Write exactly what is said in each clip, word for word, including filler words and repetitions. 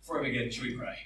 Before I begin, shall we pray?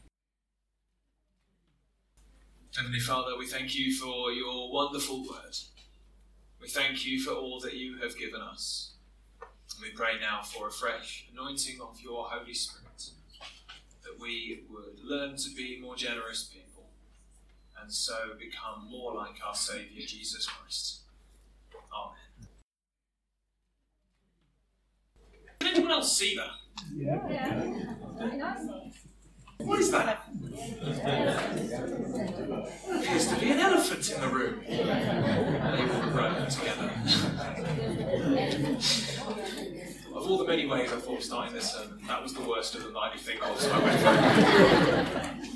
Heavenly Father, we thank you for your wonderful word. We thank you for all that you have given us. And we pray now for a fresh anointing of your Holy Spirit, that we would learn to be more generous people, and so become more like our Saviour, Jesus Christ. Amen. Can anyone else see that? Yeah. yeah. What is that? Appears to be an elephant in the room. They all run together. Of all the many ways I thought of starting this sermon, that was the worst of them that I could think of, so I went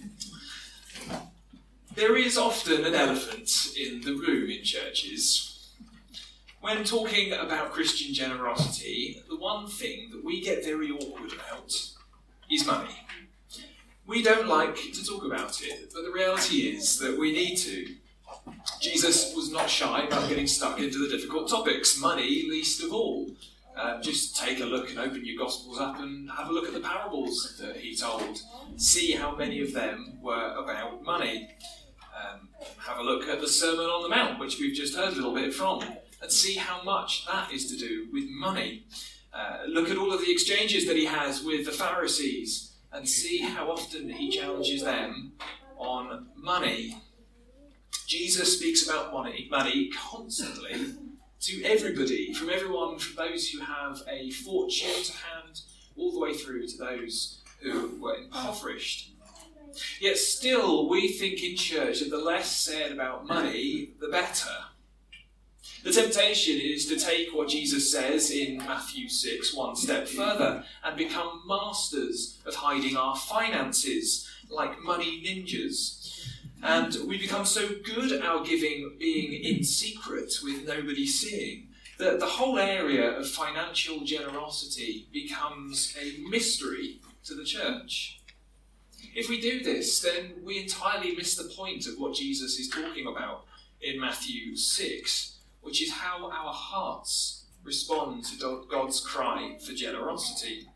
for it. There is often an elephant in the room in churches. When talking about Christian generosity, the one thing that we get very awkward about is money. We don't like to talk about it, but the reality is that we need to. Jesus was not shy about getting stuck into the difficult topics, money least of all. Uh, just take a look and open your Gospels up and have a look at the parables that he told. See how many of them were about money. Um, have a look at the Sermon on the Mount, which we've just heard a little bit from, and see how much that is to do with money. Uh, look at all of the exchanges that he has with the Pharisees, and see how often he challenges them on money. Jesus speaks about money, money constantly to everybody, from everyone, from those who have a fortune to hand, all the way through to those who were impoverished. Yet still, we think in church that the less said about money, the better. The temptation is to take what Jesus says in Matthew six one step further and become masters of hiding our finances like money ninjas. And we become so good at our giving being in secret with nobody seeing that the whole area of financial generosity becomes a mystery to the church. If we do this, then we entirely miss the point of what Jesus is talking about in Matthew six. Which is how our hearts respond to God's cry for generosity.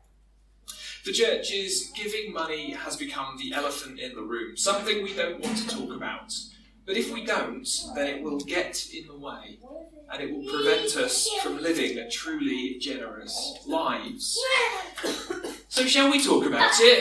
The church's giving money has become the elephant in the room, something we don't want to talk about. But if we don't, then it will get in the way, and it will prevent us from living truly generous lives. So shall we talk about it?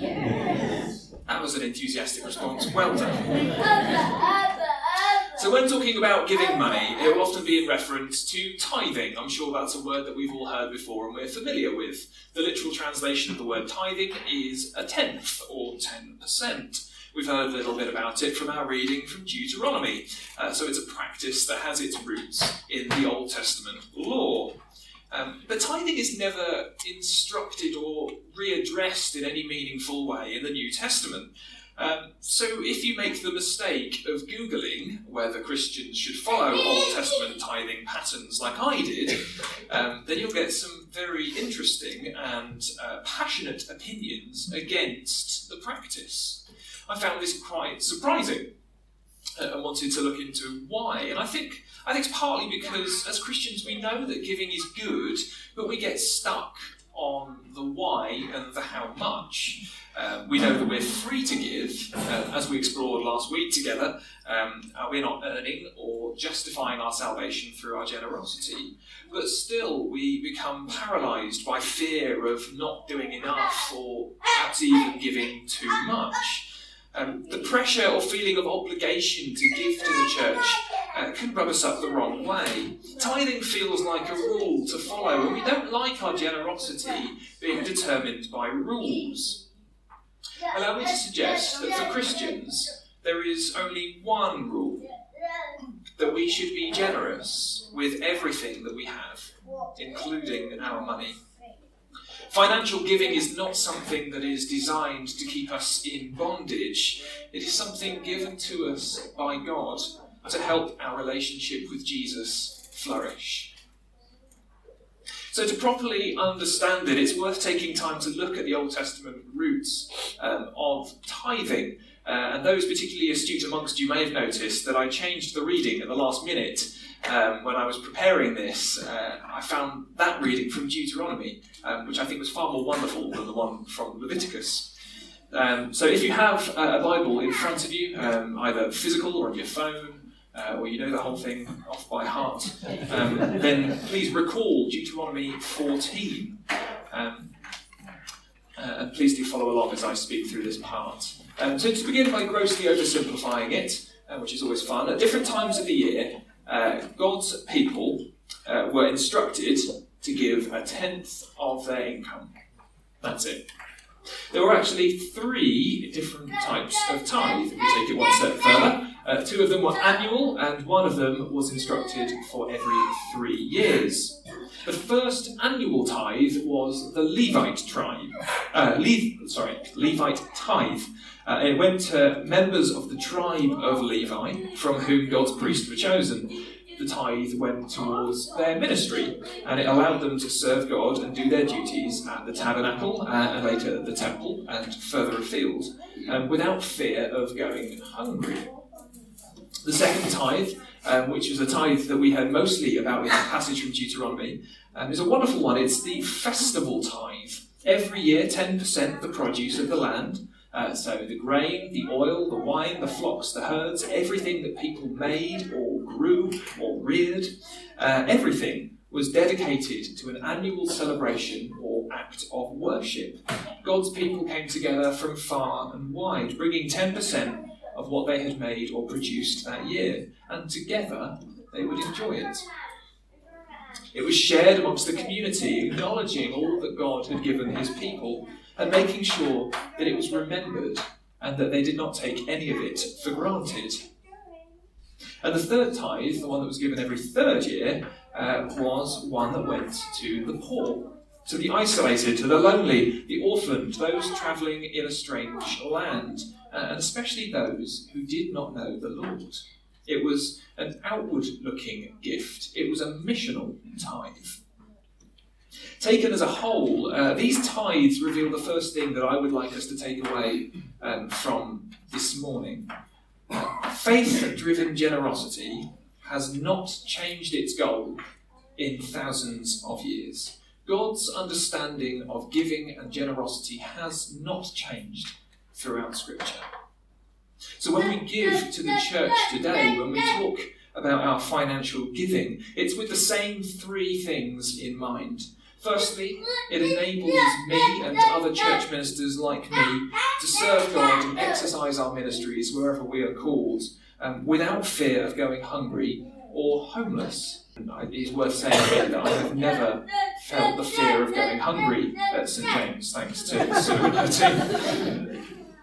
That was an enthusiastic response. Well done. So when talking about giving money, it will often be in reference to tithing. I'm sure that's a word that we've all heard before and we're familiar with. The literal translation of the word tithing is a tenth, or ten percent. We've heard a little bit about it from our reading from Deuteronomy. Uh, so it's a practice that has its roots in the Old Testament law. Um, but tithing is never instructed or readdressed in any meaningful way in the New Testament. Um, so if you make the mistake of Googling whether Christians should follow Old Testament tithing patterns like I did, um, then you'll get some very interesting and uh, passionate opinions against the practice. I found this quite surprising uh, and wanted to look into why. And I think I think it's partly because as Christians we know that giving is good, but we get stuck on the why and the how much. Um, we know that we're free to give, uh, as we explored last week together. Um, uh, we're not earning or justifying our salvation through our generosity. But still, we become paralysed by fear of not doing enough or perhaps even giving too much. Um, the pressure or feeling of obligation to give to the church uh, can rub us up the wrong way. Tithing feels like a rule to follow, and we don't like our generosity being determined by rules. Allow me to suggest that for Christians, there is only one rule, that we should be generous with everything that we have, including our money. Financial giving is not something that is designed to keep us in bondage. It is something given to us by God to help our relationship with Jesus flourish. So to properly understand it, it's worth taking time to look at the Old Testament roots um, of tithing. Uh, and those particularly astute amongst you may have noticed that I changed the reading at the last minute. um, when I was preparing this, uh, I found that reading from Deuteronomy, um, which I think was far more wonderful than the one from Leviticus. Um, so if you have a Bible in front of you, um, either physical or on your phone, uh, or you know the whole thing off by heart, um, then please recall Deuteronomy fourteen. Um, uh, and please do follow along as I speak through this part. Um, so to begin by grossly oversimplifying it, uh, which is always fun, at different times of the year, uh, God's people uh, were instructed to give a tenth of their income. That's it. There were actually three different types of tithe, if we take it one step further. Uh, two of them were annual, and one of them was instructed for every three years. The first annual tithe was the Levite tribe. Uh, Le- sorry, Levite tithe. Uh, it went to members of the tribe of Levi, from whom God's priests were chosen. The tithe went towards their ministry, and it allowed them to serve God and do their duties at the tabernacle, uh, and later at the temple, and further afield, um, without fear of going hungry. The second tithe, um, which was a tithe that we heard mostly about in the passage from Deuteronomy, um, is a wonderful one. It's the festival tithe. Every year, ten percent of the produce of the land, uh, so the grain, the oil, the wine, the flocks, the herds, everything that people made or grew or reared, uh, everything was dedicated to an annual celebration or act of worship. God's people came together from far and wide, bringing ten percent of what they had made or produced that year, and together they would enjoy it. It was shared amongst the community, acknowledging all that God had given his people and making sure that it was remembered and that they did not take any of it for granted. And the third tithe, the one that was given every third year, uh, was one that went to the poor, to the isolated, to the lonely, the orphaned, those travelling in a strange land, uh, and especially those who did not know the Lord. It was an outward-looking gift. It was a missional tithe. Taken as a whole, uh, these tithes reveal the first thing that I would like us to take away um, from this morning. Uh, faith-driven generosity has not changed its goal in thousands of years. God's understanding of giving and generosity has not changed throughout Scripture. So when we give to the church today, when we talk about our financial giving, it's with the same three things in mind. Firstly, it enables me and other church ministers like me to serve God and exercise our ministries wherever we are called, um, without fear of going hungry or homeless. It is worth saying here that I have never felt the fear of going hungry at St James, thanks to Sue.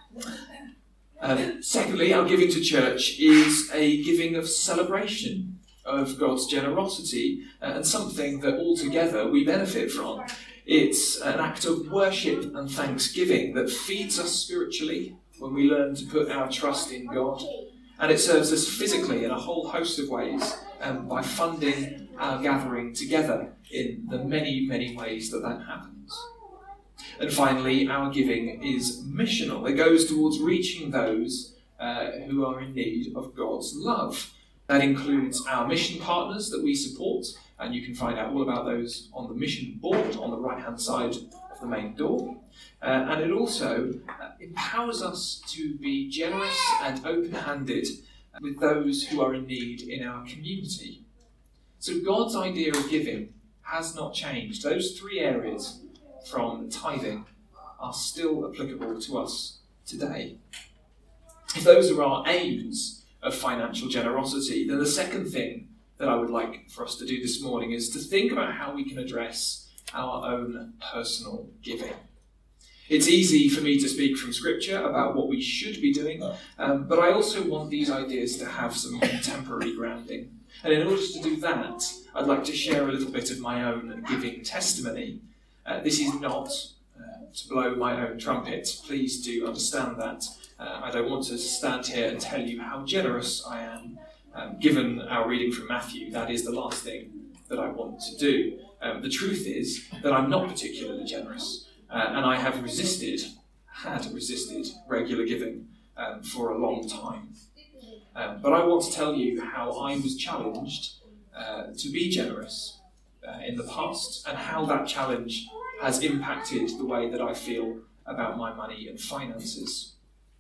Um, secondly, our giving to church is a giving of celebration of God's generosity, uh, and something that altogether we benefit from. It's an act of worship and thanksgiving that feeds us spiritually when we learn to put our trust in God, and it serves us physically in a whole host of ways um, by funding our gathering together in the many, many ways that that happens. And finally, our giving is missional. It goes towards reaching those uh, who are in need of God's love. That includes our mission partners that we support, and you can find out all about those on the mission board on the right-hand side of the main door. Uh, and it also uh, empowers us to be generous and open-handed with those who are in need in our community. So God's idea of giving has not changed. Those three areas from tithing are still applicable to us today. If those are our aims of financial generosity, then the second thing that I would like for us to do this morning is to think about how we can address our own personal giving. It's easy for me to speak from Scripture about what we should be doing, um, but I also want these ideas to have some contemporary grounding. And in order to do that, I'd like to share a little bit of my own giving testimony. Uh, this is not uh, to blow my own trumpet. Please do understand that. Uh, I don't want to stand here and tell you how generous I am. Um, given our reading from Matthew, that is the last thing that I want to do. Um, the truth is that I'm not particularly generous, uh, and I have resisted, had resisted regular giving um, for a long time. Um, but I want to tell you how I was challenged uh, to be generous uh, in the past, and how that challenge has impacted the way that I feel about my money and finances.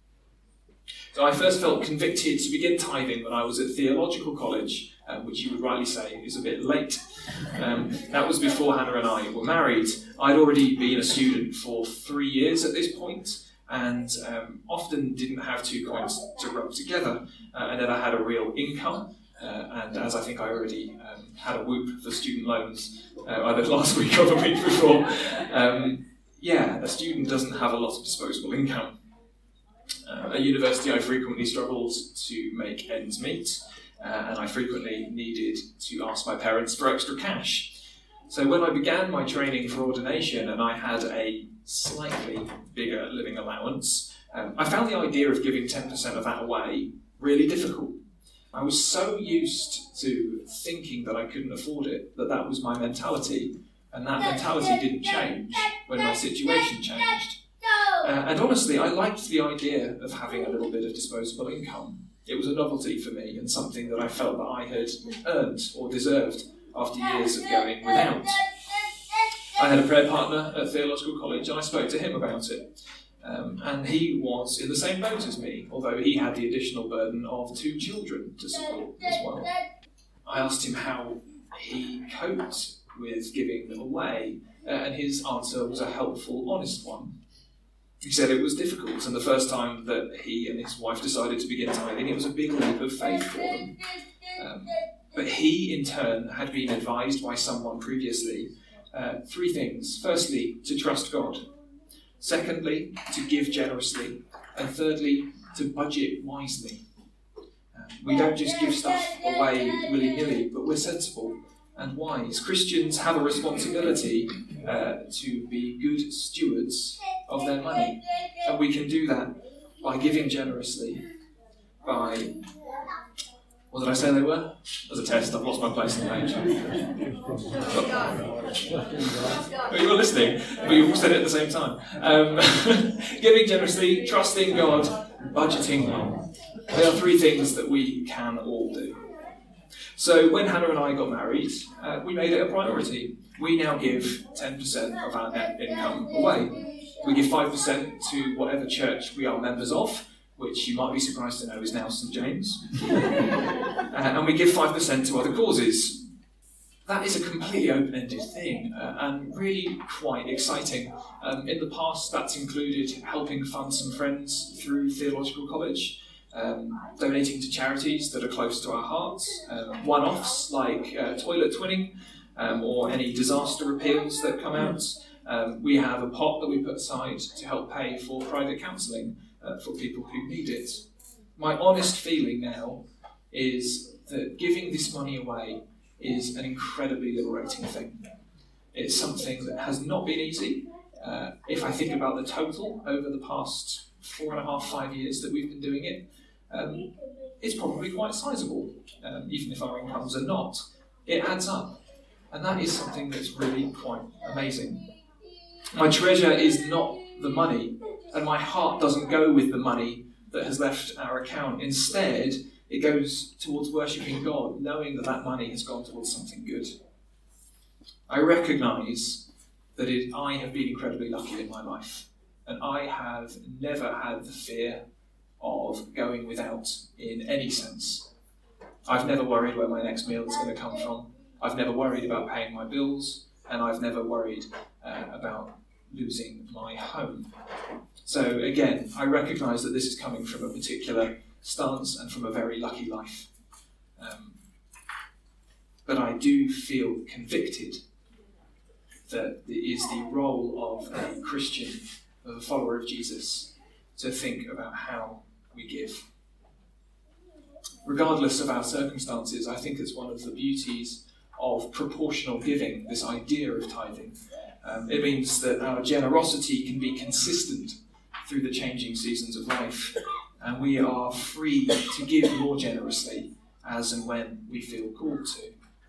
So I first felt convicted to begin tithing when I was at theological college, um, which you would rightly say is a bit late. Um, that was before Hannah and I were married. I'd already been a student for three years at this point, and um, often didn't have two coins to rub together. Uh, and then I had a real income, uh, and as I think I already um, had a whoop for student loans, uh, either last week or the week before, um, yeah, a student doesn't have a lot of disposable income. Uh, at university, I frequently struggled to make ends meet, uh, and I frequently needed to ask my parents for extra cash. So when I began my training for ordination and I had a slightly bigger living allowance, um, I found the idea of giving ten percent of that away really difficult. I was so used to thinking that I couldn't afford it, that that was my mentality, and that mentality didn't change when my situation changed. Uh, and honestly, I liked the idea of having a little bit of disposable income. It was a novelty for me and something that I felt that I had earned or deserved after years of going without. I had a prayer partner at theological college and I spoke to him about it. Um, and he was in the same boat as me, although he had the additional burden of two children to support as well. I asked him how he coped with giving them away, uh, and his answer was a helpful, honest one. He said it was difficult, and the first time that he and his wife decided to begin tithing, it was a big leap of faith for them. Um, but he, in turn, had been advised by someone previously uh, three things. Firstly, to trust God. Secondly, to give generously. And thirdly, to budget wisely. Um, we don't just give stuff away willy-nilly, but we're sensible and wise. Christians have a responsibility uh, to be good stewards of their money. And we can do that by giving generously, by... What did I say they were? As a test, I've lost my place on the page. Oh, you were listening, but you all said it at the same time. Um, giving generously, trusting God, budgeting well. They are three things that we can all do. So when Hannah and I got married, uh, we made it a priority. We now give ten percent of our net income away. We give five percent to whatever church we are members of, which you might be surprised to know is now Saint James. uh, and we give five percent to other causes. That is a completely open-ended thing uh, and really quite exciting. Um, in the past, that's included helping fund some friends through theological college, um, donating to charities that are close to our hearts, um, one-offs like uh, toilet twinning um, or any disaster appeals that come out. Um, we have a pot that we put aside to help pay for private counselling uh, for people who need it. My honest feeling now is that giving this money away is an incredibly liberating thing. It's something that has not been easy. Uh, if I think about the total over the past four and a half, five years that we've been doing it, um, it's probably quite sizable, um, even if our incomes are not. It adds up. And that is something that's really quite amazing. My treasure is not the money, and my heart doesn't go with the money that has left our account. Instead, it goes towards worshipping God, knowing that that money has gone towards something good. I recognise that it, I have been incredibly lucky in my life, and I have never had the fear of going without in any sense. I've never worried where my next meal is going to come from. I've never worried about paying my bills, and I've never worried uh, about losing my home. So again, I recognise that this is coming from a particular stance and from a very lucky life. Um, but I do feel convicted that it is the role of a Christian, of a follower of Jesus, to think about how we give. Regardless of our circumstances, I think it's one of the beauties of proportional giving, this idea of tithing. Um, it means that our generosity can be consistent through the changing seasons of life, and we are free to give more generously as and when we feel called to.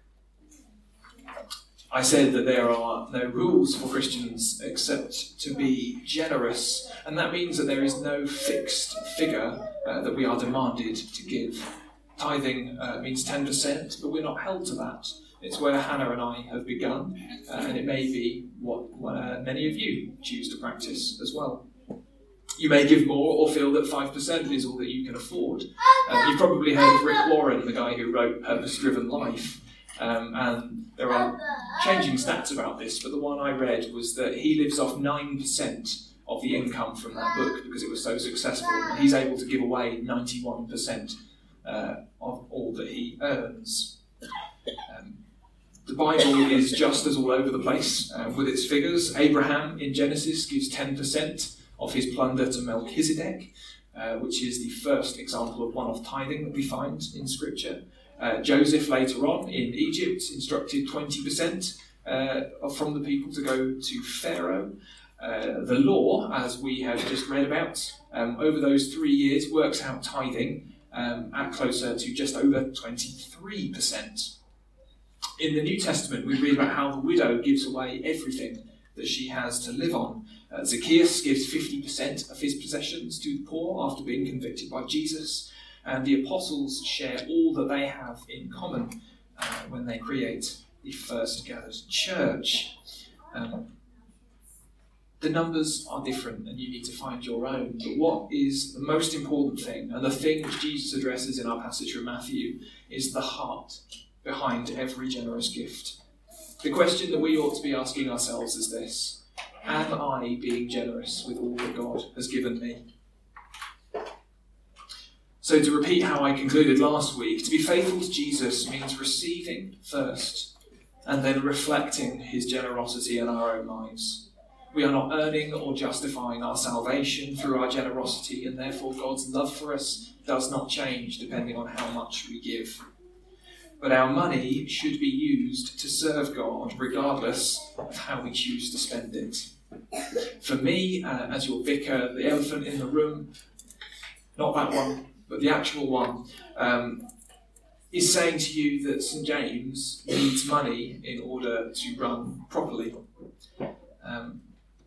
I said that there are no rules for Christians except to be generous, and that means that there is no fixed figure uh, that we are demanded to give. Tithing uh, means ten percent, but we're not held to that. It's where Hannah and I have begun, uh, and it may be what uh, many of you choose to practice as well. You may give more or feel that five percent is all that you can afford. Uh, you've probably heard of Rick Warren, the guy who wrote Purpose Driven Life. Um, and there are changing stats about this, but the one I read was that he lives off nine percent of the income from that book because it was so successful. And he's able to give away ninety-one percent uh, of all that he earns. Um, the Bible is just as all over the place uh, with its figures. Abraham in Genesis gives ten percent of his plunder to Melchizedek, uh, which is the first example of one-off tithing that we find in Scripture. Uh, Joseph later on in Egypt instructed twenty percent uh, from the people to go to Pharaoh. Uh, the law, as we have just read about, um, over those three years works out tithing um, at closer to just over twenty-three percent. In the New Testament, we read about how the widow gives away everything that she has to live on. Uh, Zacchaeus gives fifty percent of his possessions to the poor after being convicted by Jesus. And the apostles share all that they have in common uh, when they create the first gathered church. Um, the numbers are different and you need to find your own. But what is the most important thing, and the thing which Jesus addresses in our passage from Matthew, is the heart behind every generous gift. The question that we ought to be asking ourselves is this: am I being generous with all that God has given me? So to repeat how I concluded last week, to be faithful to Jesus means receiving first and then reflecting his generosity in our own lives. We are not earning or justifying our salvation through our generosity, and therefore God's love for us does not change depending on how much we give. But our money should be used to serve God regardless of how we choose to spend it. For me, uh, as your vicar, the elephant in the room, not that one, but the actual one, um, is saying to you that St James needs money in order to run properly. Um,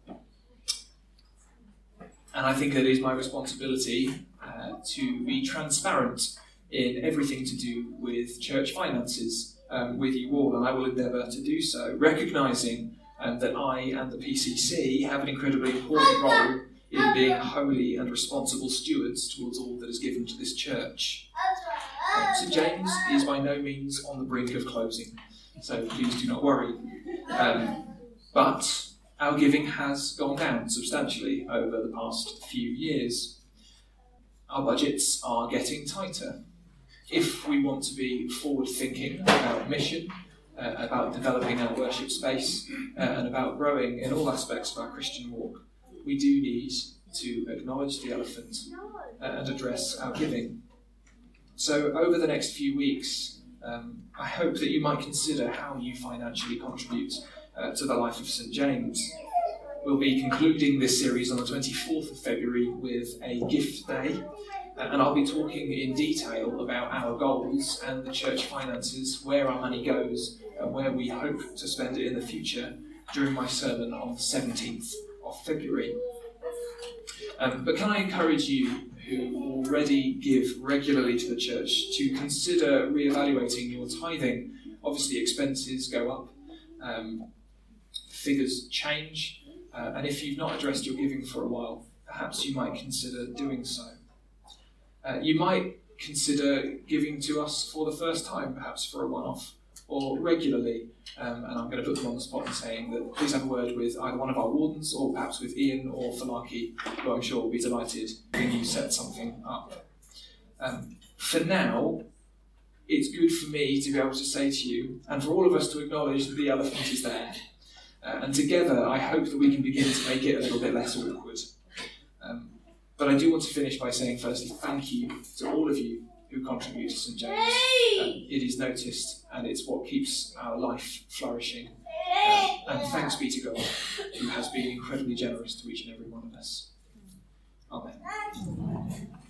and I think it is my responsibility uh, to be transparent in everything to do with church finances um, with you all, and I will endeavour to do so, recognising um, that I and the P C C have an incredibly important role in being holy and responsible stewards towards all that is given to this church. Um, St James is by no means on the brink of closing, so please do not worry. Um, but our giving has gone down substantially over the past few years. Our budgets are getting tighter. If we want to be forward-thinking about mission, uh, about developing our worship space, uh, and about growing in all aspects of our Christian walk, we do need to acknowledge the elephant uh, and address our giving. So over the next few weeks, um, I hope that you might consider how you financially contribute uh, to the life of St James. We'll be concluding this series on the twenty-fourth of February with a gift day, uh, and I'll be talking in detail about our goals and the church finances, where our money goes, and where we hope to spend it in the future during my sermon on the seventeenth of February. Um, but can I encourage you who already give regularly to the church to consider reevaluating your tithing? Obviously expenses go up, um, figures change, uh, and if you've not addressed your giving for a while, perhaps you might consider doing so. Uh, you might consider giving to us for the first time, perhaps for a one-off, or regularly, um, and I'm going to put them on the spot and saying that please have a word with either one of our wardens or perhaps with Ian or Falaki, who I'm sure will be delighted when you set something up. Um, for now, it's good for me to be able to say to you, and for all of us to acknowledge that the elephant is there, uh, and together I hope that we can begin to make it a little bit less awkward. Um, but I do want to finish by saying firstly thank you to all of you who contribute to St James. Um, it is noticed and it's what keeps our life flourishing. Um, and thanks be to God, who has been incredibly generous to each and every one of us. Amen.